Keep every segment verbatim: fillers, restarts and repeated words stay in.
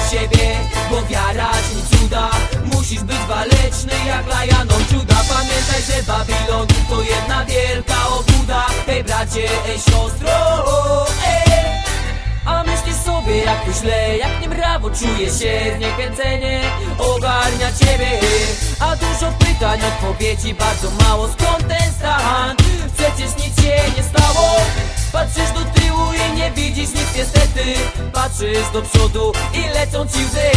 w siebie, bo wiara czyni cuda. Musisz być waleczny jak Lion Juda. Pamiętaj, że Babilon to jedna wielka obłuda. Hej bracie, ej siostro, ej. A myślisz sobie, jak tu źle, jak nie brawo czuje się zniechęcenie ogarnia ciebie. A dużo pytań, odpowiedzi bardzo mało. Skąd ten stan? Przecież nic się nie stało. Patrzysz do tyłu i nie widzisz nic niestety. Patrzysz do przodu i lecą ci łzy.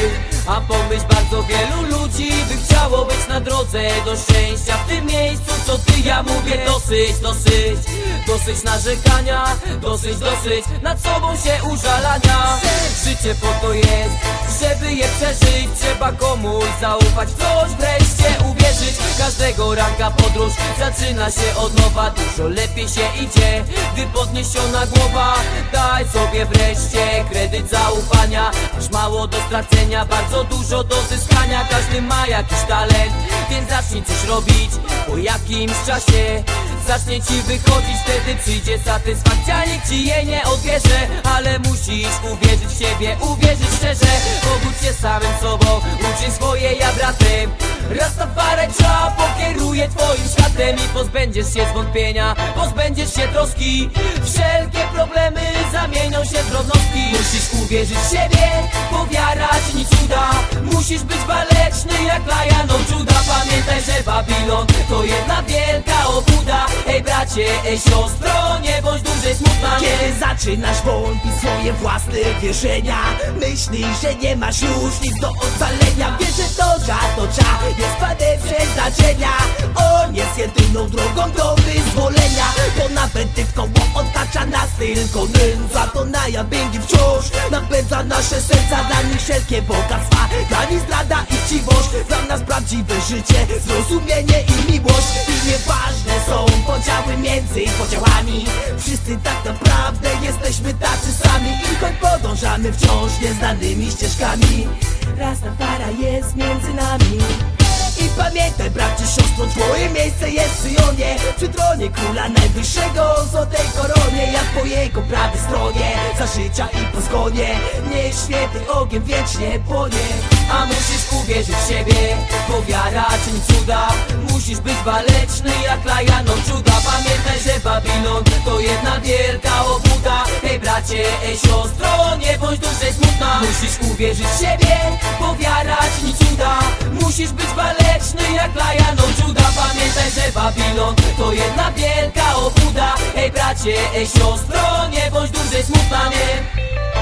A pomyśl, bardzo wielu ludzi by chciało być na drodze do szczęścia. W tym miejscu co ty, ja mówię dosyć, dosyć. Dosyć narzekania, dosyć, dosyć nad sobą się użalania. Życie po to jest, żeby je przeżyć. Trzeba komuś zaufać, w coś wreszcie uwierzyć. Każdego ranka podróż zaczyna się od nowa. Dużo lepiej się idzie, gdy podniesiona głowa. Daj sobie wreszcie kredyt zaufania. Masz mało do stracenia, bardzo dużo do zyskania. Każdy ma jakiś talent, więc zacznij coś robić. Po jakimś czasie zacznie ci wychodzić, wtedy przyjdzie satysfakcja. Nikt ci jej nie odbierze, ale musisz uwierzyć w siebie, uwierzyć szczerze. Obudź się samym sobą, uczyń swoje ja bratem. Rastafari Jah pokieruje twoim światem i pozbędziesz się zwątpienia, pozbędziesz się troski. Wszelkie problemy zamienią się w drobnostki. Musisz uwierzyć w siebie, bo wiara czyni cuda. Musisz być waleczny jak Lion Juda. Pamiętaj, że Babilon to jedna wielka obłuda. Ej bracie, ej siostro, nie bądź dłużej smutna. Kiedy zaczynasz wątpić swoje własne wierzenia, myślisz, że nie masz już nic do ocalenia. Wiesz, że to Jah jest Panem przeznaczenia. On jest jedyną drogą do wyzwolenia. Bo nawet gdy w koło otacza nas tylko nędza, to na jabłęgi wciąż napędza nasze serca. Dla nich wszelkie bogactwa, dla nich zdrada i chciwość. Dla nas prawdziwe życie, zrozumienie i miłość. I nieważne są podziały między podziałami. Wszyscy tak naprawdę jesteśmy tacy sami. I choć podążamy wciąż nieznanymi ścieżkami, Rastafari jest między nami. I pamiętaj, bracie, siostro, twoje miejsce jest w Syjonie, przy tronie króla najwyższego, złotej koronie. Jak po jego prawej stronie, za życia i po zgonie, niech święty ogień wiecznie płonie. A musisz uwierzyć w siebie, bo wiara czyni cuda. Musisz być waleczny jak Lion Juda. Pamiętaj, że Babilon to jedna wielka obłuda. Hej bracie, ej siostro, nie bądź dłużej smutna. Musisz uwierzyć w siebie, bo wiara czyni cuda. Musisz być waleczny jak Lion Juda. Pamiętaj, że Babilon to jedna wielka obłuda. Hej bracie, ej siostro, nie bądź dłużej smutna, nie.